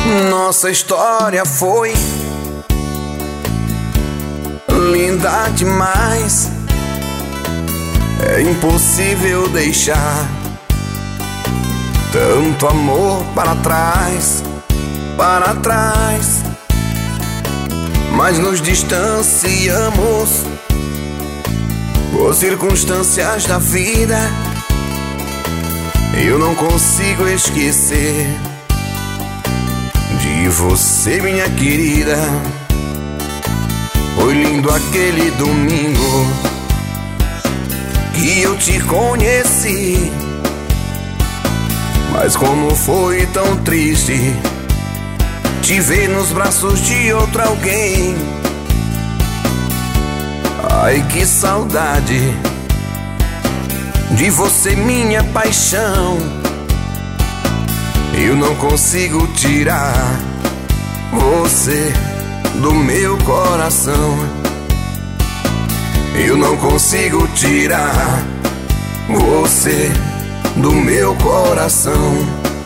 Nossa história foi linda demais. É impossível deixar tanto amor para trás, para trás. Mas nos distanciamos por circunstâncias da vida. Eu não consigo esquecer de você, minha querida. Foi lindo aquele domingo que eu te conheci, mas como foi tão triste te ver nos braços de outro alguém. Ai, que saudade de você, minha paixão. Eu não consigo tirar você do meu coração. Eu não consigo tirar você do meu coração.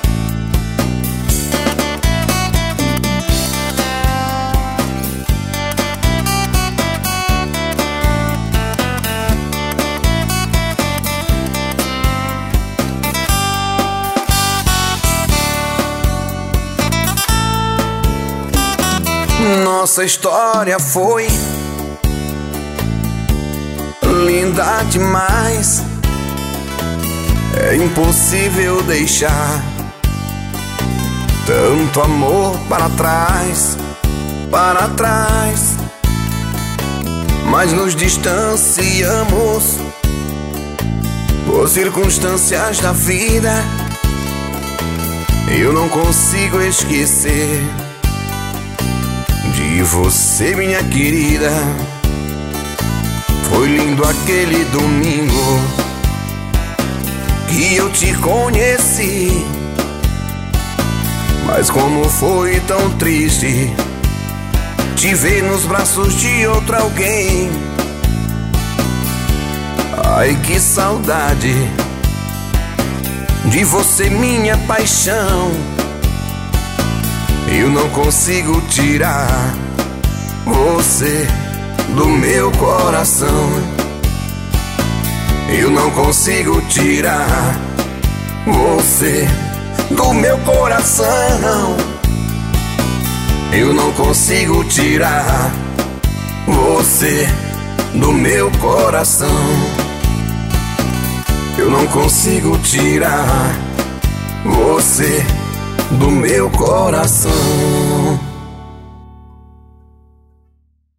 Nossa história foi linda demais. É impossível deixar tanto amor para trás, para trás. Mas nos distanciamos por circunstâncias da vida. Eu não consigo esquecer de você, minha querida. Foi lindo aquele domingo que eu te conheci, mas como foi tão triste te ver nos braços de outro alguém. Ai, que saudade de você, minha paixão. Eu não consigo tirar você do meu coração. Eu não consigo tirar você do meu coração. Eu não consigo tirar você do meu coração. Eu não consigo tirar você do meu coração.